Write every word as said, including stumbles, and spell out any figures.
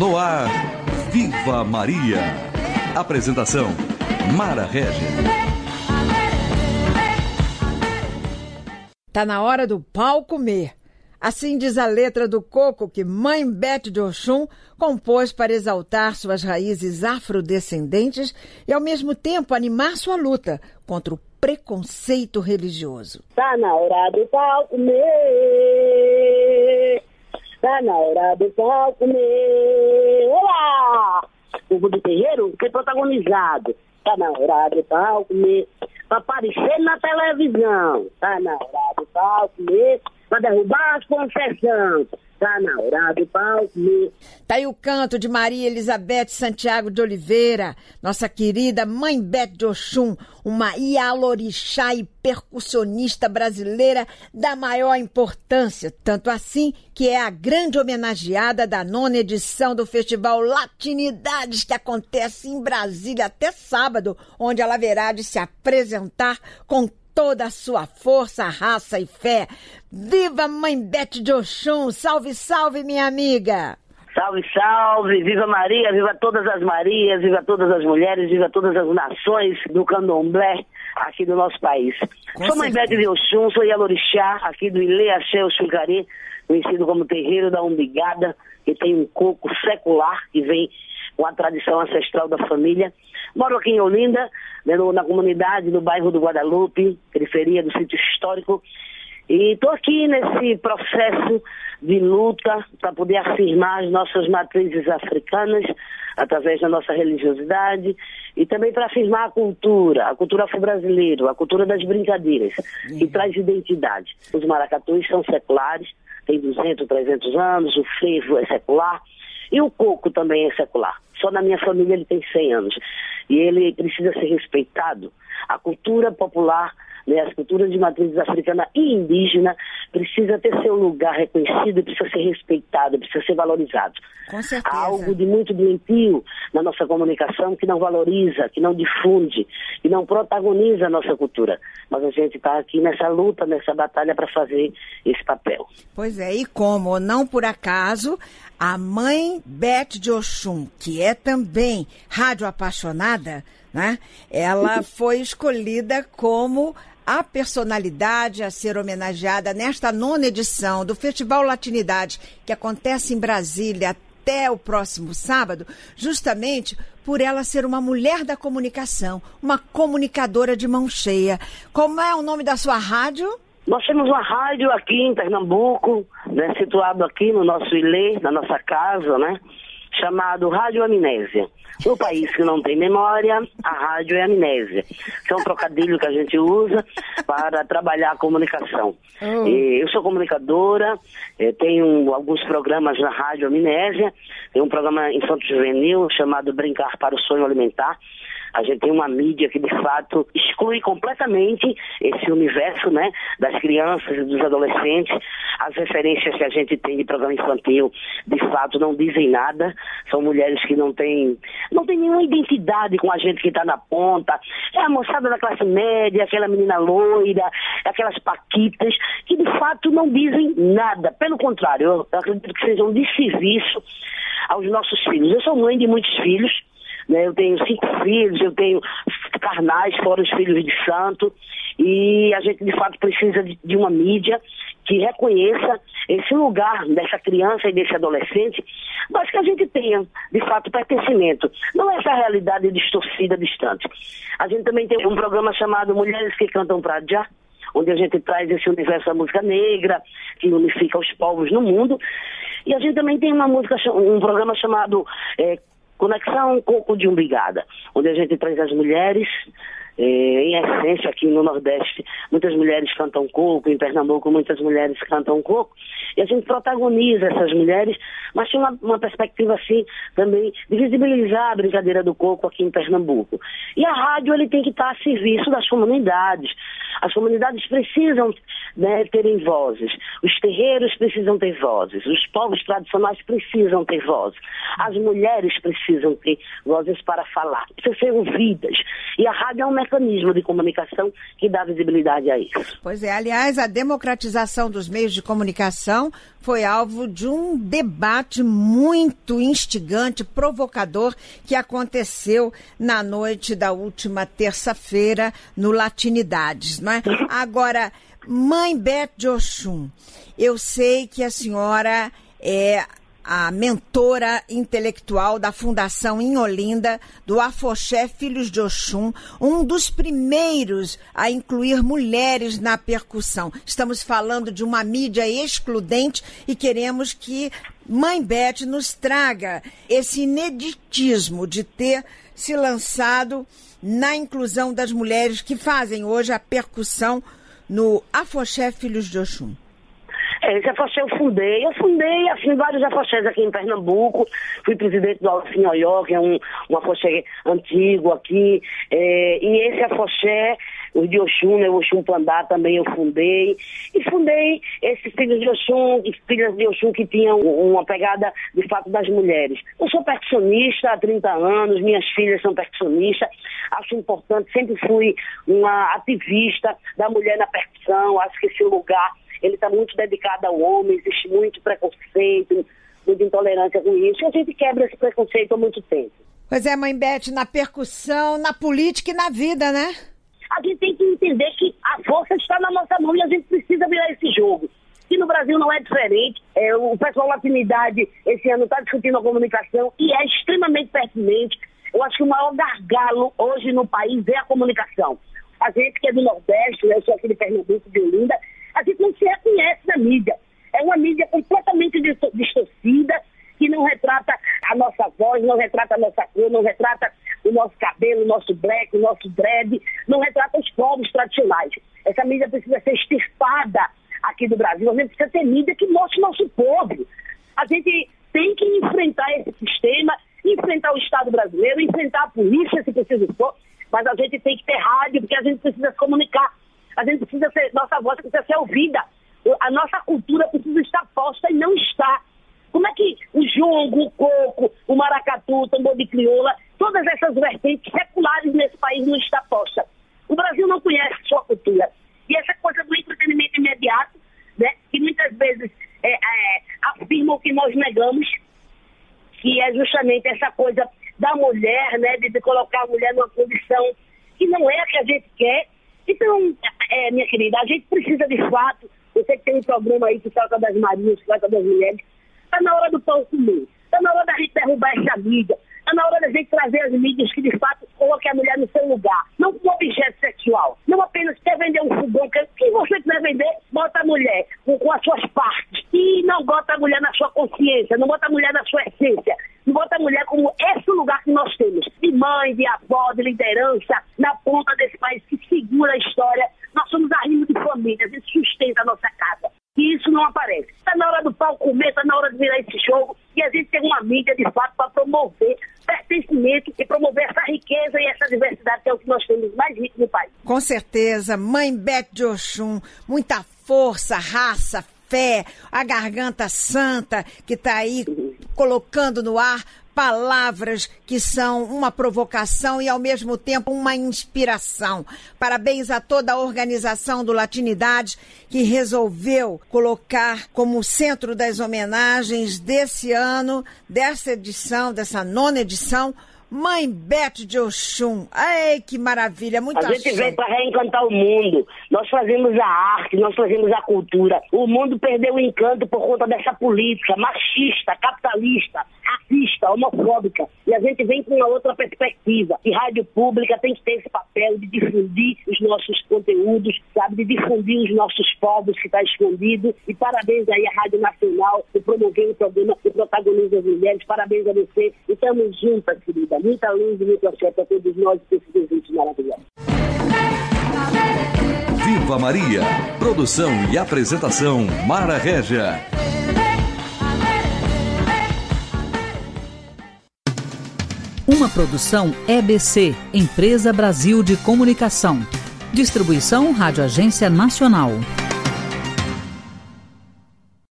No ar, Viva Maria. Apresentação, Mara Regis. Tá na hora do pau comer. Assim diz a letra do coco que Mãe Bete de Oxum compôs para exaltar suas raízes afrodescendentes e, ao mesmo tempo, animar sua luta contra o preconceito religioso. Tá na hora do pau comer. Tá na hora do pau comer. Olá! O Coco do Terreiro foi protagonizado. Tá na hora do pau comer. Pra aparecer na televisão. Tá na hora do pau comer. Pra derrubar as concessões. Tá na hora do pau comer. Tá aí o canto de Maria Elizabeth Santiago de Oliveira, nossa querida Mãe Bete de Oxum, uma ialorixá e percussionista brasileira da maior importância, tanto assim que é a grande homenageada da nona edição do Festival Latinidades, que acontece em Brasília até sábado, onde ela haverá de se apresentar com toda a sua força, raça e fé. Viva Mãe Bete de Oxum! Salve, salve, minha amiga! Salve, salve! Viva Maria! Viva todas as Marias! Viva todas as mulheres! Viva todas as nações do candomblé aqui do nosso país. Com sou Mãe Bete de Oxum, sou ialorixá aqui do Ilê Axé Oxucari, conhecido como Terreiro da Umbigada, que tem um coco secular que vem com a tradição ancestral da família. Moro aqui em Olinda, né, no, na comunidade, no bairro do Guadalupe, periferia do sítio histórico. E estou aqui nesse processo de luta para poder afirmar as nossas matrizes africanas através da nossa religiosidade e também para afirmar a cultura, a cultura afro-brasileira, a cultura das brincadeiras, uhum. que traz identidade. Os maracatus são seculares, têm duzentos, trezentos anos, o frevo é secular e o coco também é secular. Só na minha família ele tem cem anos. E ele precisa ser respeitado. A cultura popular, né, as culturas de matrizes africana e indígena, precisa ter seu lugar reconhecido, precisa ser respeitado, precisa ser valorizado. Com certeza. Há algo de muito doentio na nossa comunicação que não valoriza, que não difunde, que não protagoniza a nossa cultura. Mas a gente está aqui nessa luta, nessa batalha para fazer esse papel. Pois é, e como, não por acaso, a Mãe Bete de Oxum, que é também rádio apaixonada, né? Ela foi escolhida como a personalidade a ser homenageada nesta nona edição do Festival Latinidade, que acontece em Brasília até o próximo sábado, justamente por ela ser uma mulher da comunicação, uma comunicadora de mão cheia. Como é o nome da sua rádio? Nós temos uma rádio aqui em Pernambuco, né, situado aqui no nosso Ilê, na nossa casa, né, chamado Rádio Amnésia. No país que não tem memória, a rádio é amnésia. Isso é um trocadilho que a gente usa para trabalhar a comunicação. Oh. Eu sou comunicadora, tenho alguns programas na Rádio Amnésia, tem um programa infanto-juvenil chamado Brincar para o Sonho Alimentar. A gente tem uma mídia que, de fato, exclui completamente esse universo, né, das crianças e dos adolescentes. As referências que a gente tem de programa infantil, de fato, não dizem nada. São mulheres que não têm, não têm nenhuma identidade com a gente que está na ponta. É a moçada da classe média, aquela menina loira, aquelas paquitas, que, de fato, não dizem nada. Pelo contrário, eu acredito que sejam de serviço aos nossos filhos. Eu sou mãe de muitos filhos. Né, eu tenho cinco filhos, eu tenho carnais, fora os filhos de santo, e a gente de fato precisa de, de uma mídia que reconheça esse lugar dessa criança e desse adolescente, mas que a gente tenha, de fato, pertencimento. Não é essa realidade distorcida, distante. A gente também tem um programa chamado Mulheres que Cantam Pra Já, onde a gente traz esse universo da música negra, que unifica os povos no mundo, e a gente também tem uma música, um programa chamado é, Conexão Coco de Umbigada, onde a gente traz as mulheres, eh, em essência aqui no Nordeste, muitas mulheres cantam coco, em Pernambuco muitas mulheres cantam coco, e a gente protagoniza essas mulheres, mas tem uma, uma perspectiva assim também de visibilizar a brincadeira do coco aqui em Pernambuco. E a rádio ele tem que estar a serviço das comunidades. As comunidades precisam, né, terem vozes, os terreiros precisam ter vozes, os povos tradicionais precisam ter vozes, as mulheres precisam ter vozes para falar, precisam ser ouvidas. E a rádio é um mecanismo de comunicação que dá visibilidade a isso. Pois é, aliás, a democratização dos meios de comunicação foi alvo de um debate muito instigante, provocador, que aconteceu na noite da última terça-feira no Latinidades, não é? Agora, Mãe Beth de Oxum, eu sei que a senhora é a mentora intelectual da Fundação em Olinda, do Afoxé Filhos de Oxum, um dos primeiros a incluir mulheres na percussão. Estamos falando de uma mídia excludente e queremos que Mãe Beth nos traga esse ineditismo de ter se lançado na inclusão das mulheres que fazem hoje a percussão no Afoxé Filhos de Oxum. É, esse afoxé eu fundei. Eu fundei, assim, vários afoxés aqui em Pernambuco. Fui presidente do Alfinhoió, que é um, um afoxé antigo aqui. É, e esse afoxé, o de Oxum, né, o Oxum Pandá, também eu fundei. E fundei esses filhos de Oxum, filhas de Oxum que tinham uma pegada, de fato, das mulheres. Eu sou percussionista há trinta anos, minhas filhas são percussionistas. Acho importante, sempre fui uma ativista da mulher na percussão. Acho que esse lugar, ele está muito dedicado ao homem, existe muito preconceito, muita intolerância com isso, e a gente quebra esse preconceito há muito tempo. Pois é, Mãe Beth, na percussão, na política e na vida, né? A gente tem que entender que a força está na nossa mão e a gente precisa virar esse jogo. E no Brasil não é diferente. É, o pessoal da Latinidade esse ano está discutindo a comunicação e é extremamente pertinente. Eu acho que o maior gargalo hoje no país é a comunicação. A gente que é do Nordeste, né, eu sou aqui de Pernambuco, de Olinda, a gente não se reconhece na mídia. É uma mídia completamente distorcida, que não retrata a nossa voz, não retrata a nossa cor, não retrata o nosso cabelo, o nosso black, o nosso dread, não retrata os povos tradicionais. Essa mídia precisa ser extirpada aqui do Brasil. A gente precisa ter mídia que mostre o nosso povo. A gente tem que enfrentar esse sistema, enfrentar o Estado brasileiro, enfrentar a polícia, se preciso for, mas a gente tem que ter rádio, porque a gente precisa se comunicar. A gente precisa ser, nossa voz precisa ser ouvida. A nossa cultura precisa estar posta e não está. Como é que o jongo, o coco, o maracatu, o tambor de crioula, todas essas vertentes seculares nesse país não está posta? O Brasil não conhece sua cultura. E essa coisa do entretenimento imediato, né, que muitas vezes é, é, afirmam que nós negamos, que é justamente essa coisa da mulher, né, de, de colocar a mulher numa condição que não é a que a gente quer. Então, é, minha querida, a gente precisa de fato, eu sei que tem um programa aí que trata das Marias, que trata das mulheres, está na hora do pão comer, está na hora da gente derrubar essa mídia, está na hora da gente trazer as mídias que de fato coloquem a mulher no seu lugar, não como objeto sexual, não apenas quer vender um fogão, que, que você quiser vender, bota a mulher com, com as suas partes, e não bota a mulher na sua consciência, não bota a mulher na sua essência, não bota a mulher como esse lugar que nós temos, de mãe, de avó, de liderança, na ponta desse país que segura a história. Nós somos arrimo de família, a gente sustenta a nossa casa. E isso não aparece. Está na hora do pau comer, está na hora de virar esse jogo e a gente tem uma mídia de fato para promover pertencimento e promover essa riqueza e essa diversidade que é o que nós temos mais rico no país. Com certeza, Mãe Beth de Oxum, muita força, raça, fé, a garganta santa que está aí colocando no ar palavras que são uma provocação e, ao mesmo tempo, uma inspiração. Parabéns a toda a organização do Latinidade que resolveu colocar como centro das homenagens desse ano, dessa edição, dessa nona edição, Mãe Beth de Oxum. Ai, que maravilha, muito A gente veio para reencantar o mundo. Nós fazemos a arte, nós fazemos a cultura. O mundo perdeu o encanto por conta dessa política machista, capitalista, racista, homofóbica. E a gente vem com uma outra perspectiva. E rádio pública tem que ter esse papel de difundir os nossos conteúdos, sabe? De difundir os nossos povos que está escondido. E parabéns aí à Rádio Nacional por promover o programa que protagoniza as mulheres. Parabéns a você. E estamos juntas, querida. Muita luz e muito afeto a todos nós e esses ouvintes maravilhosos. Viva Maria! Produção e apresentação Mara Régia. Uma produção E B C, Empresa Brasil de Comunicação. Distribuição Rádio Agência Nacional.